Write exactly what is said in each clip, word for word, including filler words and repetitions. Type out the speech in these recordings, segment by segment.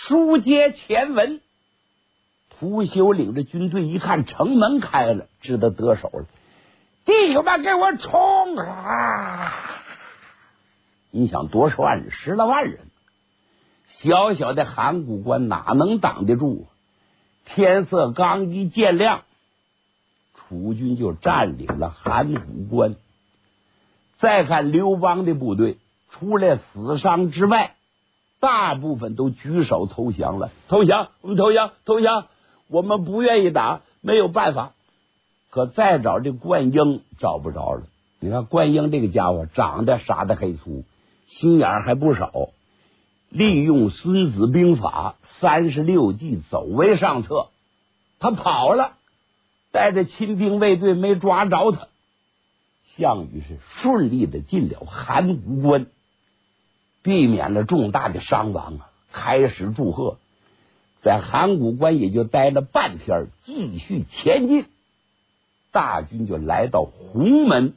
书接前文，屠修领着军队一看城门开了，知道得手了，弟兄们给我冲啊！你想多少万人？十来万人，小小的函谷关哪能挡得住？天色刚一渐亮，楚军就占领了函谷关。再看刘邦的部队，除了死伤之外，大部分都举手投降了。投降，我们投降，投降，我们不愿意打，没有办法。可再找这灌婴找不着了。你看灌婴这个家伙长得傻得黑粗，心眼还不少，利用孙子兵法三十六计走为上策，他跑了，带着亲兵卫队没抓着他。项羽是顺利的进了函谷关，避免了重大的伤亡啊！开始祝贺，在函谷关也就待了半天，继续前进。大军就来到鸿门，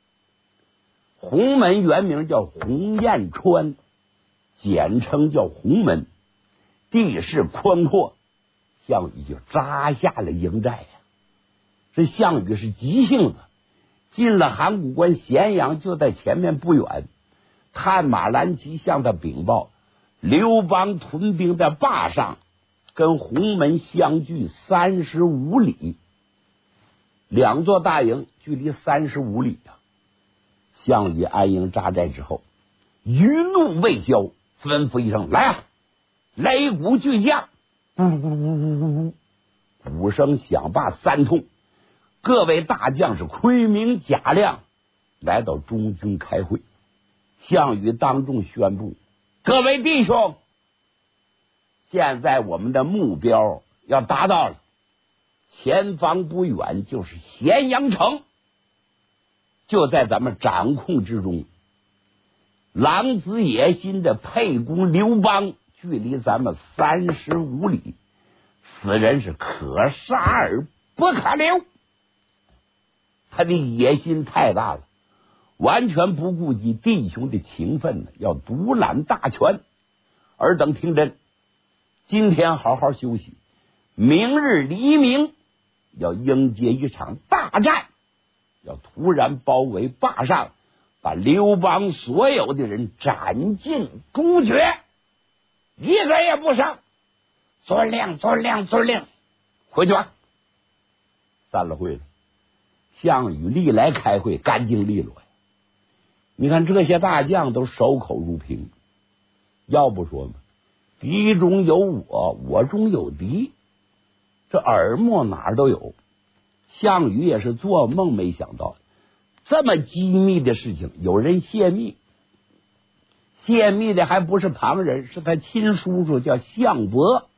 鸿门原名叫鸿雁川，简称叫鸿门，地势宽阔，项羽就扎下了营寨呀。这项羽是急性子，进了函谷关，咸阳就在前面不远。探马蓝旗向他禀报，刘邦屯兵在坝上，跟鸿门相距三十五里，两座大营距离三十五里啊。项羽安营扎寨之后，余怒未消，吩咐一声：“来啊，擂鼓巨将！”咕咕咕咕咕咕，鼓声响罢三通，各位大将是盔明甲亮，来到中军开会。项羽当众宣布：“各位弟兄，现在我们的目标要达到了，前方不远就是咸阳城，就在咱们掌控之中。狼子野心的沛公刘邦距离咱们三十五里，此人是可杀而不可留。他的野心太大了，完全不顾及弟兄的情分呢，要独揽大权。尔等听真，今天好好休息，明日黎明要迎接一场大战，要突然包围坝上，把刘邦所有的人斩尽诛绝，一个也不剩。遵令，遵令，遵令，回去吧。”散了会了。项羽历来开会干净利落呀，你看这些大将都守口如瓶，要不说嘛，敌中有我，我中有敌，这耳目哪儿都有。项羽也是做梦没想到，这么机密的事情有人泄密，泄密的还不是旁人，是他亲叔叔叫项伯。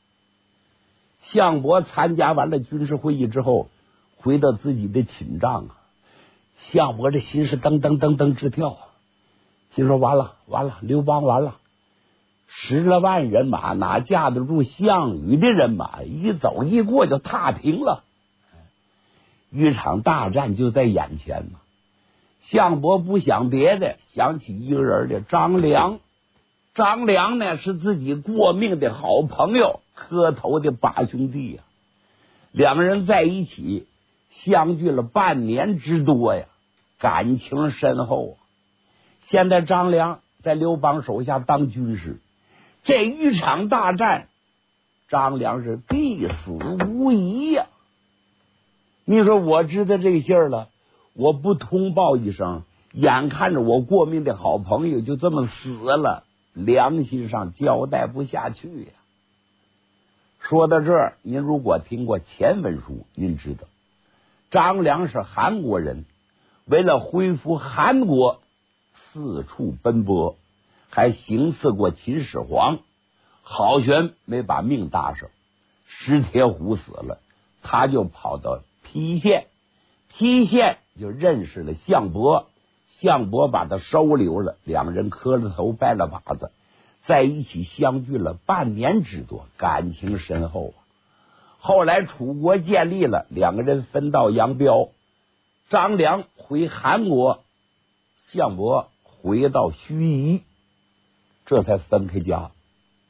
项伯参加完了军事会议之后，回到自己的寝帐啊，项伯这心是噔噔噔噔直跳啊，心说完了完了，刘邦完了，十来万人马哪架得住项羽的人马，一走一过就踏平了，一场大战就在眼前嘛。项伯不想别的，想起一个人的张良。张良呢是自己过命的好朋友，磕头的八兄弟呀、啊，两个人在一起相聚了半年之多呀，感情深厚啊。现在张良在刘邦手下当军师，这一场大战，张良是必死无疑呀、啊。你说我知道这个信儿了，我不通报一声，眼看着我过命的好朋友就这么死了，良心上交代不下去呀。说到这儿，您如果听过前文书，您知道张良是韩国人，为了恢复韩国，四处奔波，还行刺过秦始皇，好悬没把命搭上，石铁虎死了，他就跑到郫县，郫县就认识了项伯，项伯把他收留了，两人磕了头拜了把子，在一起相聚了半年之多，感情深厚啊。后来楚国建立了，两个人分道扬镳，张良回韩国，项伯回到盱眙，这才分开家。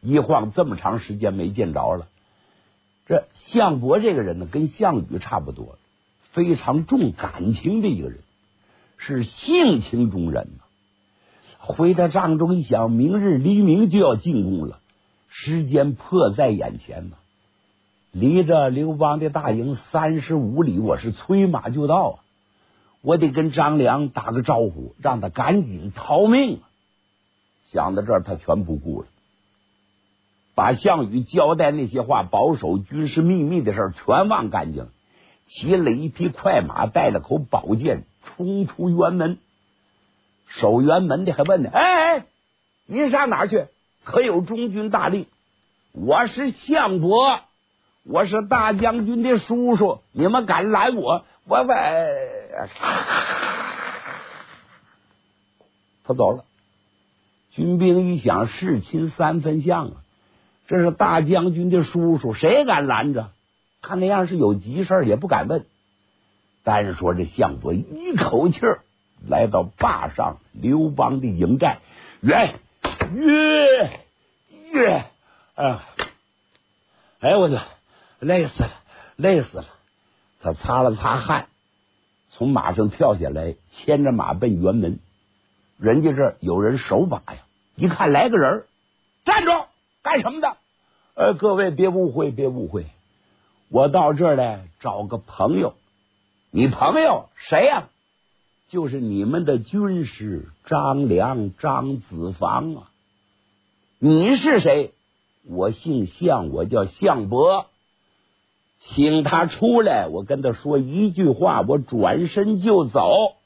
一晃这么长时间没见着了。这项伯这个人呢，跟项羽差不多，非常重感情的一个人，是性情中人呢。回到帐中一想，明日黎明就要进宫了，时间迫在眼前呢。离着刘邦的大营三十五里，我是催马就到啊！我得跟张良打个招呼，让他赶紧逃命啊！想到这儿，他全不顾了，把项羽交代那些话、保守军事秘密的事儿全忘干净了，骑了一匹快马，带了口宝剑，冲出辕门。守辕门的还问呢：“哎哎，你上哪儿去？可有中军大令？我是项伯，我是大将军的叔叔，你们敢拦我？我我……”他走了。军兵一想，事亲三分像啊，这是大将军的叔叔，谁敢拦着？看那样是有急事也不敢问。单说这项伯一口气儿来到坝上刘邦的营寨，远约约啊！哎，我就累死了，累死了。他擦了擦汗，从马上跳下来，牵着马奔辕门。人家这儿有人守把呀，一看来个人，站住！干什么的？呃，各位别误会，别误会，我到这儿来找个朋友。你朋友谁呀？就是你们的军师张良、张子房啊。你是谁？我姓项，我叫项伯。请他出来，我跟他说一句话，我转身就走。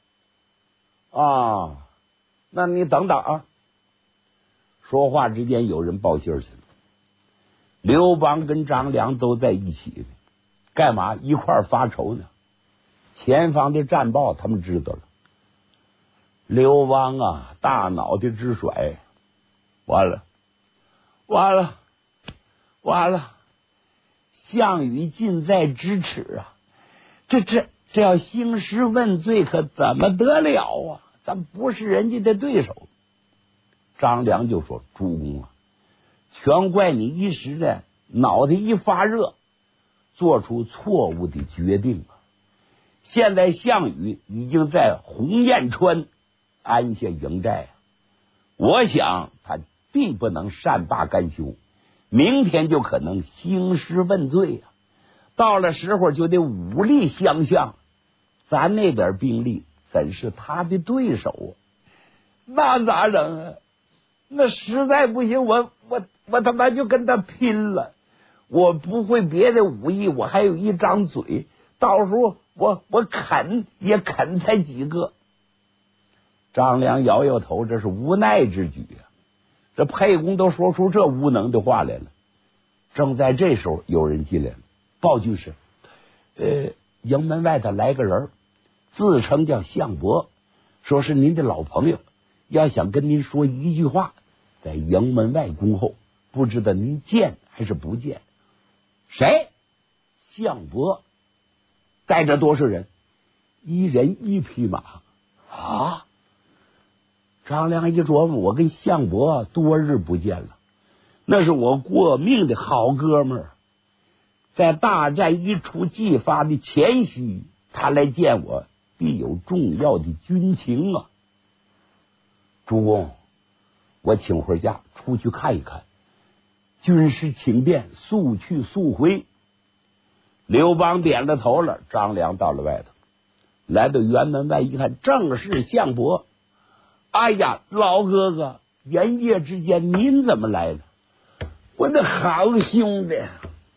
啊，那你等等啊。说话之间，有人报信去了。刘邦跟张良都在一起呢，干嘛一块儿发愁呢？前方的战报他们知道了。刘邦啊，大脑袋直甩，完了，完了，完了！项羽近在咫尺啊！这这这要兴师问罪，可怎么得了啊？咱不是人家的对手。张良就说：“主公啊，全怪你一时的脑袋一发热，做出错误的决定啊！现在项羽已经在鸿雁川安下营寨啊，我想他并不能善罢甘休，明天就可能兴师问罪啊！到了时候就得武力相向，咱那点兵力怎是他的对手啊？那咋整啊？那实在不行，我我我他妈就跟他拼了！我不会别的武艺，我还有一张嘴，到时候我我啃也啃才几个。”张良摇摇头，这是无奈之举啊！这沛公都说出这无能的话来了。正在这时候，有人进来了，报军师：“呃，营门外头来个人，自称叫项伯，说是您的老朋友，要想跟您说一句话，在营门外恭候，不知道您见还是不见？”谁？项伯带着多少人？一人一匹马啊！张良一琢磨，我跟项伯多日不见了，那是我过命的好哥们儿，在大战一触即发的前夕，他来见我，必有重要的军情啊！主公，我请会假出去看一看，军师请便，速去速回。刘邦点了头了，张良到了外头，来到辕门外一看，正是项伯。哎呀，老哥哥，炎夜之间您怎么来了？我的好兄弟，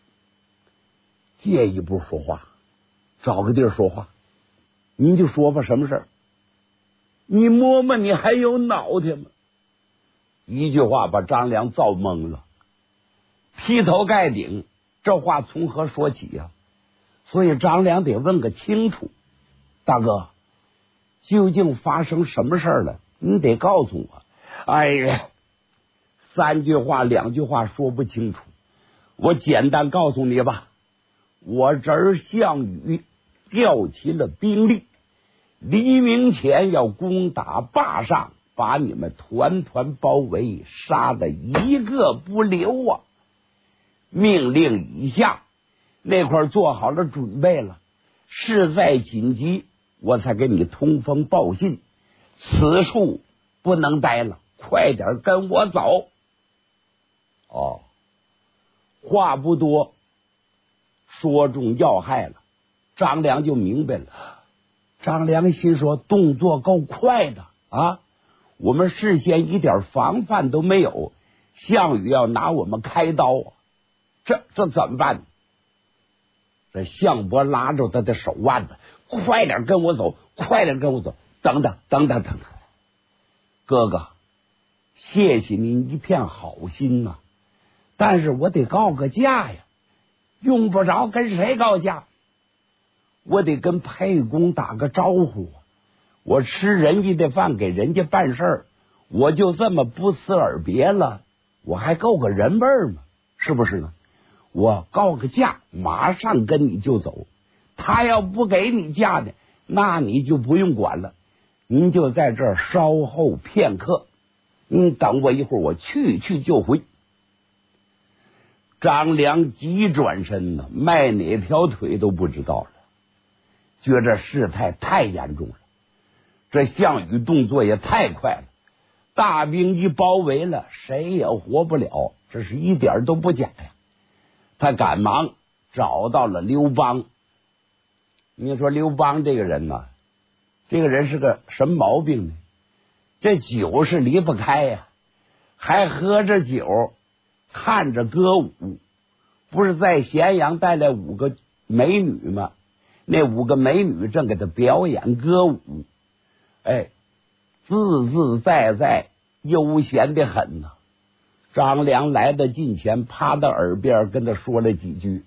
借一步说话，找个地儿说话，您就说吧，什么事儿？你摸摸，你还有脑袋吗？一句话把张良造懵了，劈头盖顶，这话从何说起呀、啊？所以张良得问个清楚，大哥，究竟发生什么事儿了？你得告诉我。哎呀，三句话两句话说不清楚，我简单告诉你吧。我这儿项羽调齐了兵力，黎明前要攻打坝上， 把你们团团包围，杀的一个不留啊！命令已下，那块做好了准备了，事在紧急，我才给你通风报信。此处不能待了，快点跟我走。哦，话不多，说中要害了，张良就明白了。张良心说，动作够快的啊！我们事先一点防范都没有，项羽要拿我们开刀啊！这这怎么办？这项伯拉着他的手腕子，快点跟我走，快点跟我走！等等等等等等，哥哥，谢谢您一片好心呐、啊，但是我得告个假呀，用不着跟谁告假，我得跟沛公打个招呼。我吃人家的饭，给人家办事儿，我就这么不辞而别了，我还够个人味儿吗？是不是呢？我告个假，马上跟你就走。他要不给你假呢，那你就不用管了，您就在这儿稍后片刻，你等我一会儿，我去去就回。张良急转身呢，迈哪条腿都不知道了，觉着事态太严重了。这项羽动作也太快了，大兵一包围了，谁也活不了，这是一点都不假呀。他赶忙找到了刘邦。你说刘邦这个人呢、啊，这个人是个什么毛病呢？这酒是离不开呀、啊，还喝着酒，看着歌舞。不是在咸阳带来五个美女吗？那五个美女正给他表演歌舞，哎，自自在在，悠闲的很呢。张良来到近前，趴到耳边跟他说了几句。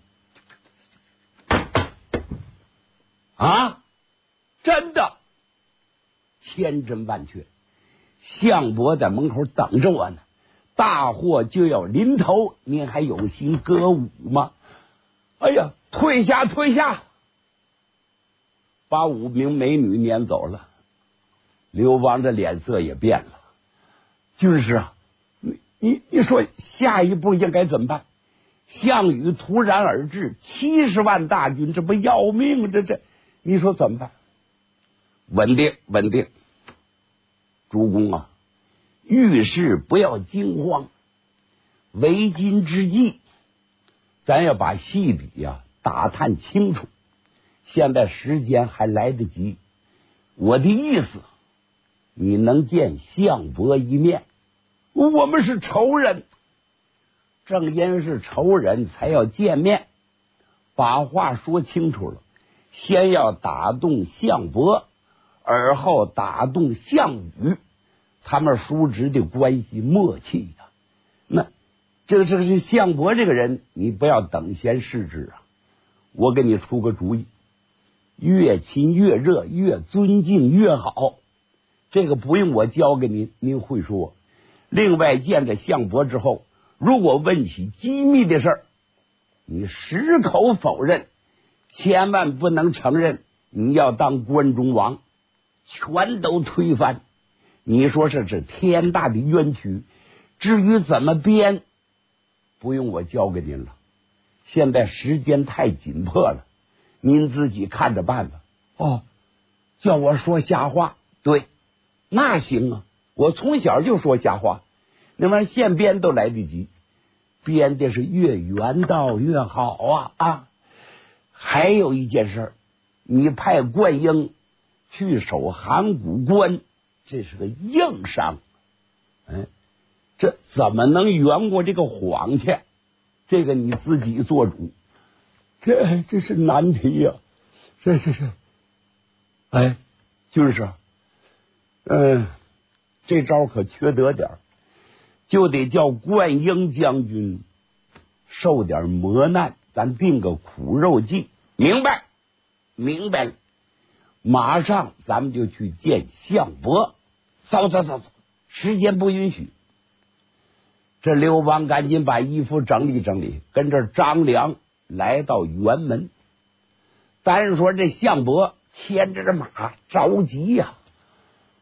啊，真的，千真万确。项伯在门口等着我呢，大祸就要临头，您还有心歌舞吗？哎呀，退下，退下！把五名美女撵走了。刘邦的脸色也变了。军师啊，你你你说下一步应该怎么办？项羽突然而至，七十万大军，这不要命？这这，你说怎么办？稳定，稳定。主公啊，遇事不要惊慌，为今之计，咱要把细底呀、啊、打探清楚。现在时间还来得及。我的意思，你能见项伯一面？我们是仇人，正因是仇人才要见面，把话说清楚了。先要打动项伯，而后打动项羽，他们叔侄的关系默契呀、啊。那这个这个是项伯这个人，你不要等闲视之啊！我给你出个主意，越亲越热，越尊敬越好。这个不用我教给您，您会说。另外，见着项伯之后，如果问起机密的事儿，你矢口否认，千万不能承认你要当关中王，全都推翻。你说这是天大的冤屈。至于怎么编，不用我教给您了。现在时间太紧迫了，您自己看着办吧。哦，叫我说瞎话？对，那行啊，我从小就说瞎话，那玩意儿现编都来得及，编的是越圆道越好啊啊！还有一件事，你派灌婴去守函谷关，这是个硬伤，嗯，这怎么能圆过这个谎去？这个你自己做主，这这是难题呀、啊！这这是，哎，军师，嗯，这招可缺德点儿，就得叫灌婴将军受点磨难，咱定个苦肉计。明白，明白了。马上咱们就去见项伯。走走走走，时间不允许。这刘邦赶紧把衣服整理整理，跟着张良来到辕门。单说这项伯牵着这马着急呀、啊，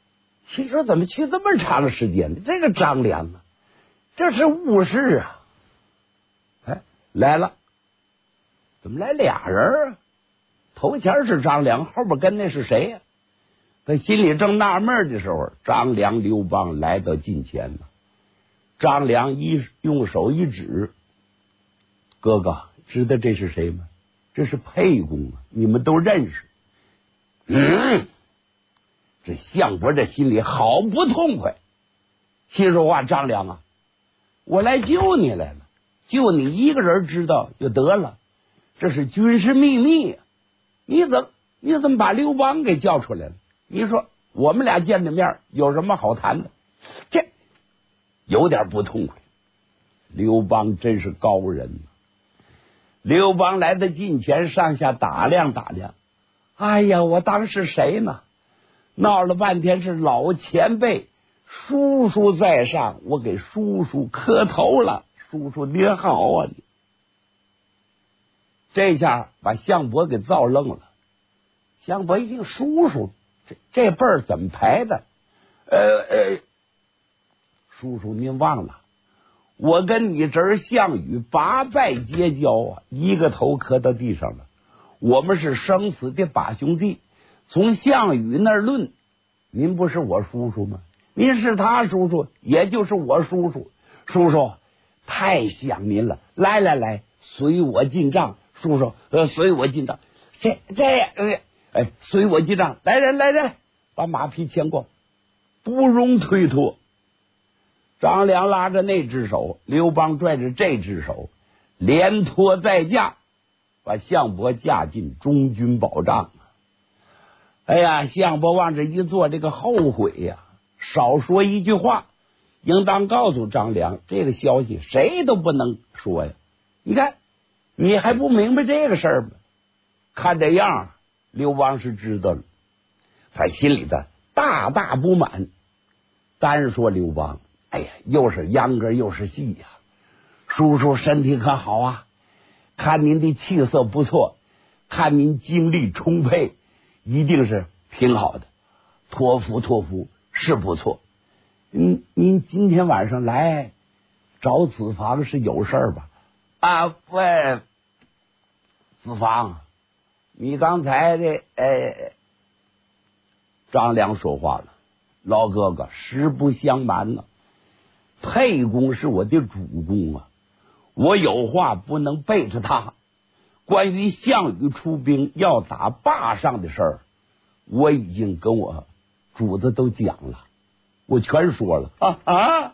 心说怎么去这么长时间呢？这个张良啊，这是误事啊！哎，来了，怎么来俩人啊？头前是张良，后边跟那是谁呀、啊？他心里正纳闷的时候，张良、刘邦来到近前了。张良一用手一指：“哥哥，知道这是谁吗？这是沛公啊，你们都认识。”嗯，这项伯这心里好不痛快，心说话：“张良啊，我来救你来了，就你一个人知道就得了，这是军事秘密、啊，你怎么你怎么把刘邦给叫出来了？你说我们俩见着面有什么好谈的？这有点不痛快。”刘邦真是高人、啊、刘邦来到近前，上下打量打量，哎呀，我当是谁呢？闹了半天是老前辈，叔叔在上，我给叔叔磕头了，叔叔您好啊！你这下把项伯给造愣了。项伯一听叔叔，这这辈儿怎么排的？呃呃，叔叔您忘了，我跟你侄儿项羽八拜结交啊，一个头磕到地上了。我们是生死的把兄弟，从项羽那儿论，您不是我叔叔吗？您是他叔叔，也就是我叔叔。叔叔太想您了，来来来，随我进帐。叔叔，呃，随我进帐。这这呃，哎，随我进帐。来人来人，把马匹牵过，不容推脱。张良拉着那只手，刘邦拽着这只手，连拖带架，把项伯架进中军宝帐。哎呀，项伯往这一坐，这个后悔呀、啊，少说一句话，应当告诉张良，这个消息谁都不能说呀。你看，你还不明白这个事儿吗？看这样，刘邦是知道了，他心里的大大不满。单说刘邦，哎呀，又是秧歌又是戏呀、啊。叔叔身体可好啊？看您的气色不错，看您精力充沛，一定是挺好的。托福托福是不错。您您今天晚上来找子房是有事儿吧？啊，喂，子房，你刚才这哎，张良说话了，老哥哥，实不相瞒呢、啊，沛公是我的主公啊。我有话不能背着他。关于项羽出兵要打霸上的事儿，我已经跟我主子都讲了，我全说了啊啊！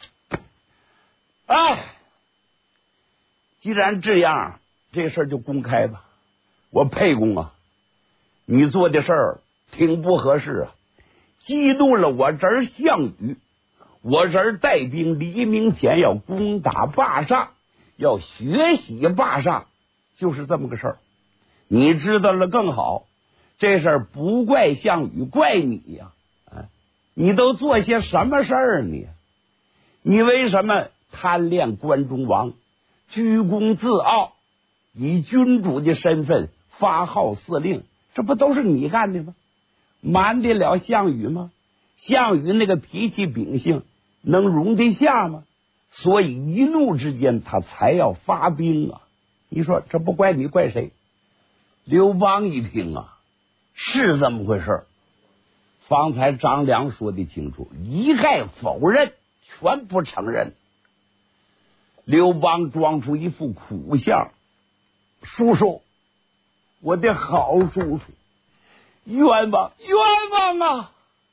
哎，既然这样，这事儿就公开吧。我沛公啊，你做的事儿挺不合适啊，激怒了我侄儿项羽。我侄儿带兵黎明前要攻打霸上，要学习霸上，就是这么个事儿。你知道了更好，这事儿不怪项羽，怪你呀、啊！你都做些什么事儿你？你为什么贪恋关中王，居功自傲，以君主的身份发号司令？这不都是你干的吗？瞒得了项羽吗？项羽那个脾气秉性能容得下吗？所以一怒之间他才要发兵啊！你说这不怪你怪谁？刘邦一听啊，是这么回事。方才张良说的清楚，一概否认，全不承认。刘邦装出一副苦相：叔叔，我的好叔叔，冤枉冤枉啊！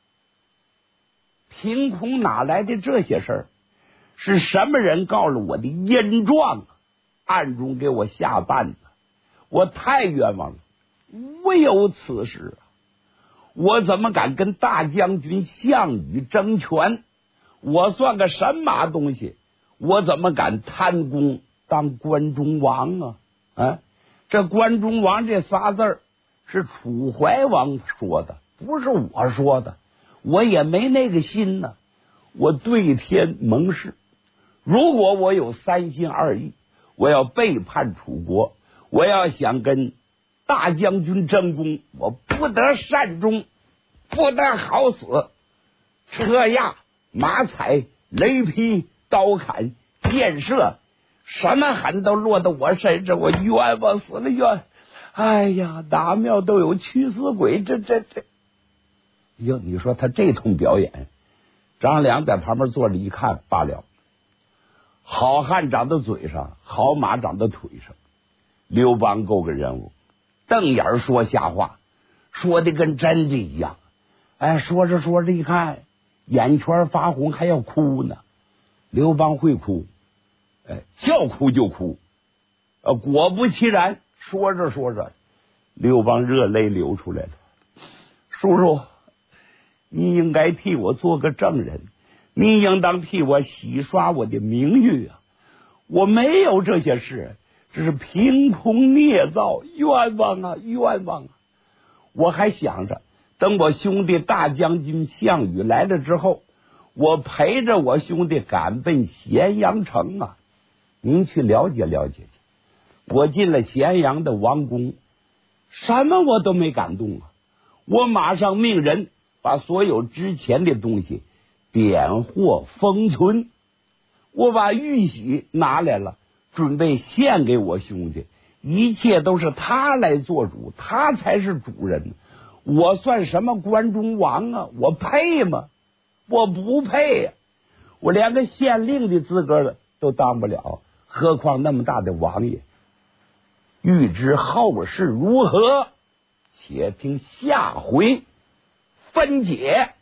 凭空哪来的这些事儿？是什么人告了我的阴状啊？暗中给我下绊子，我太冤枉了，无有此事啊！我怎么敢跟大将军项羽争权？我算个什么东西？我怎么敢贪功当关中王啊？啊，这关中王这仨字儿是楚怀王说的，不是我说的，我也没那个心呢。我对天盟誓，如果我有三心二意，我要背叛楚国，我要想跟大将军争功，我不得善终，不得好死。 车压、马踩、雷劈、刀砍、箭射，什么狠都落到我身上，我冤枉死了冤！哎呀，哪庙都有驱死鬼，这这这！哟，你说他这通表演，张良在旁边坐着一看罢了。好汉长到嘴上，好马长到腿上。刘邦够个人物，瞪眼说瞎话，说的跟真的一样。哎，说着说着一看，眼圈发红，还要哭呢。刘邦会哭，哎，叫哭就哭。呃，果不其然，说着说着，刘邦热泪流出来了。叔叔，你应该替我做个证人，你应当替我洗刷我的名誉啊！我没有这些事，这是凭空捏造，冤枉啊，冤枉啊！我还想着，等我兄弟大将军项羽来了之后，我陪着我兄弟赶奔咸阳城啊！您去了解了解去。我进了咸阳的王宫，什么我都没敢动啊！我马上命人把所有值钱的东西点货封存。我把玉玺拿来了，准备献给我兄弟，一切都是他来做主，他才是主人。我算什么关中王啊？我配吗？我不配呀、啊！我连个县令的资格都当不了，何况那么大的王爷。欲知后事如何，且听下回分解。